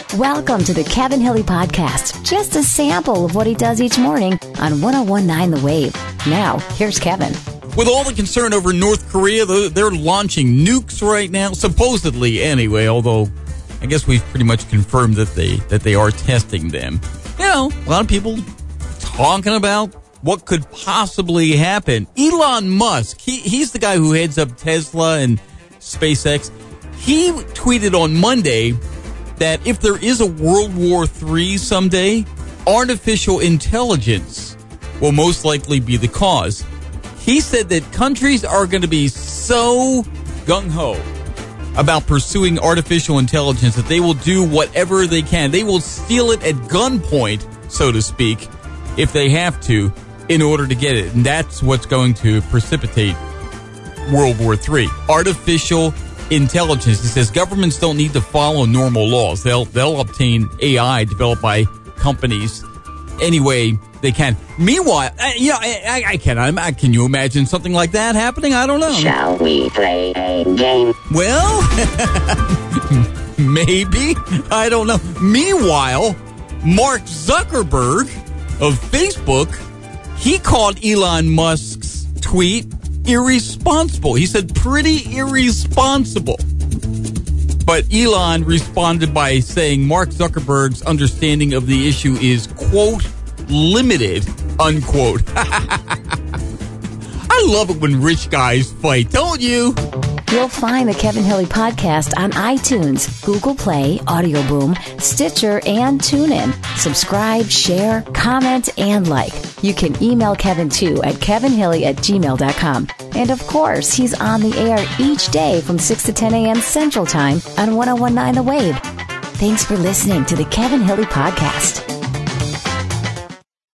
Welcome to the Kevin Hilly Podcast. Just a sample of what he does each morning on 101.9 The Wave. Now, here's Kevin. With all the concern over North Korea, they're launching nukes right now, supposedly anyway, although I guess we've pretty much confirmed that they are testing them. You know, a lot of people talking about what could possibly happen. Elon Musk, he's the guy who heads up Tesla and SpaceX. He tweeted on Monday that if there is a World War III someday, artificial intelligence will most likely be the cause. He said that countries are going to be so gung-ho about pursuing artificial intelligence that they will do whatever they can. They will steal it at gunpoint, so to speak, if they have to, in order to get it. And that's what's going to precipitate World War III. Artificial intelligence. He says governments don't need to follow normal laws. They'll obtain AI developed by companies any way they can. Meanwhile, can you imagine something like that happening? I don't know. Shall we play a game? Well, maybe. I don't know. Meanwhile, Mark Zuckerberg of Facebook, he called Elon Musk's tweet irresponsible. He said pretty irresponsible. But Elon responded by saying Mark Zuckerberg's understanding of the issue is, quote, limited, unquote. I love it when rich guys fight, don't you? You'll find the Kevin Hilly Podcast on iTunes, Google Play, Audio Boom, Stitcher, and TuneIn. Subscribe, share, comment, and like. You can email Kevin, too, at kevinhilly@gmail.com. And, of course, he's on the air each day from 6 to 10 a.m. Central Time on 101.9 The Wave. Thanks for listening to the Kevin Hilly Podcast.